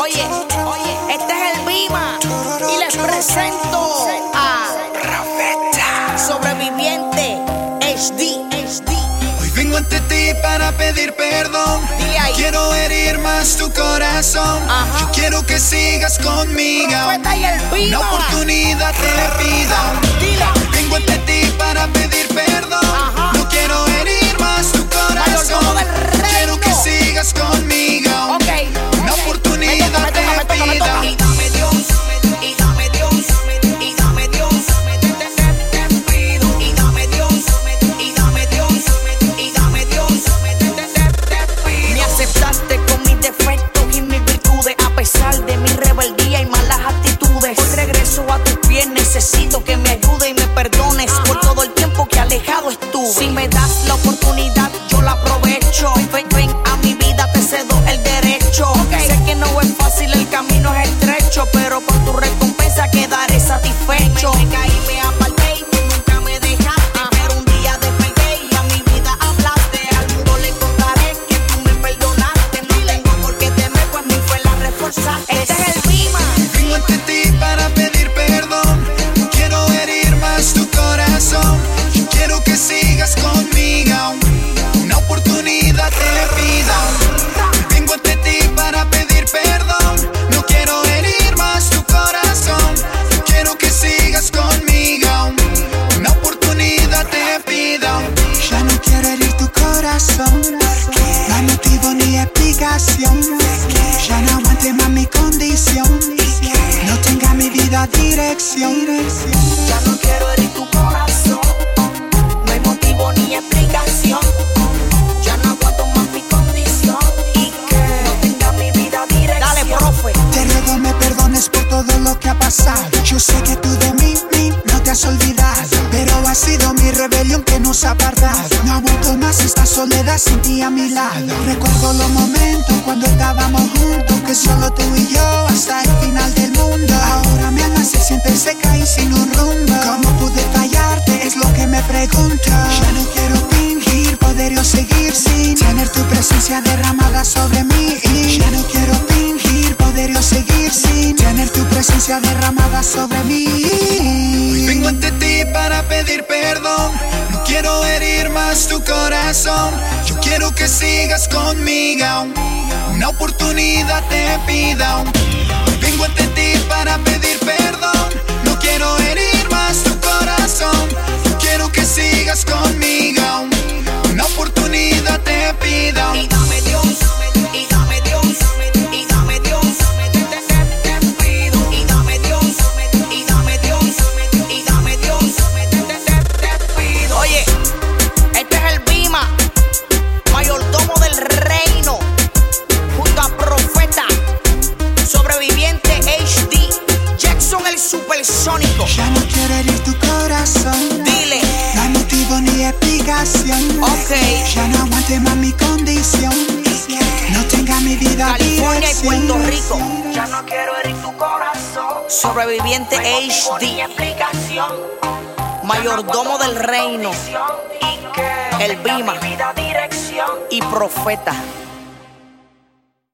Oye, este es el Bima y les presento a Profeta Sobreviviente HD. Hoy vengo ante ti para pedir perdón. Quiero herir más tu corazón. Yo quiero que sigas conmigo. Profeta y el Bima. Una oportunidad te pido. Hoy vengo ante ti para pedir perdón. No quiero herir más tu corazón. Quiero que sigas conmigo. Una oportunidad te pido. Y dame Dios, y dame Dios, y dame Dios, te pido. Y dame Dios, y dame Dios, y dame Dios, te pido. Me aceptaste con mis defectos y mis virtudes, a pesar de mi rebeldía y malas actitudes. Hoy regreso a tus pies, necesito que me ayudes y me perdones por todo el tiempo que alejado estuve. Si me das la oportunidad, yo la aprovecho. Ven a mi vida, te cedo el derecho. Sé que no es fácil, el camino es estrecho, pero con tu recompensa quedaré satisfecho. Me caí, me aparté y tú nunca me dejaste, pero un día despegué y a mi vida hablaste. Al mundo le contaré que tú me perdonaste. No tengo por qué temer, pues mi fe la reforzaste. Este es el Bima. Vengo ante ti para pedir perdón. No quiero herir más tu corazón. Yo quiero que sigas conmigo. Una oportunidad te pido. Vengo ante ti para pedir perdón. No quiero herir más tu corazón. Yo quiero que sigas conmigo. Una oportunidad te pido. Ya no quiero herir tu corazón. No hay motivo ni explicación. Ya no aguante más mi condición. No tenga mi vida dirección. Ya no quiero herir tu corazón. No hay motivo ni explicación. Ya no aguanto más mi condición. Y que no tenga mi vida dirección. Dale, profe. Te ruego me perdones por todo lo que ha pasado. Yo sé que tú de mí no te has olvidado, pero ha sido mi rebelión que nos ha apartado. No aguanto más esta soledad sin ti a mi lado. Recuerdo los momentos cuando estábamos juntos, que solo tú y yo hasta el final del mundo. Ahora mi alma se siente seca y sin un rumbo. ¿Cómo pude fallarte? Es lo que me pregunto. Ya no quiero fingir, poder yo seguir sin tener tu presencia derramada sobre mí. Ya no quiero fingir, poder yo seguir sin tener tu presencia derramada sobre mí. Hoy vengo ante ti para pedir perdón. No quiero herir más tu corazón. Yo quiero que sigas conmigo. Una oportunidad te pido. Hoy vengo ante ti para pedir perdón. No quiero herir más tu corazón. Yo quiero que sigas conmigo. Una oportunidad te pido. Y dame Dios, y dame Dios, y dame Dios, te pido. Y dame Dios, y dame Dios, y dame Dios, te pido. Oye, este es el Bima, mayordomo del reino, junto a Profeta Sobreviviente HD, Jackson el supersónico. Ya no quiero herir tu corazón. Dile. No hay motivo ni explicación. Ya no aguante más mi condición. No tenga mi vida California y dirección. Puerto Rico. Ya no quiero herir tu corazón. Sobreviviente HD. Mayordomo del reino. El Bima y Profeta.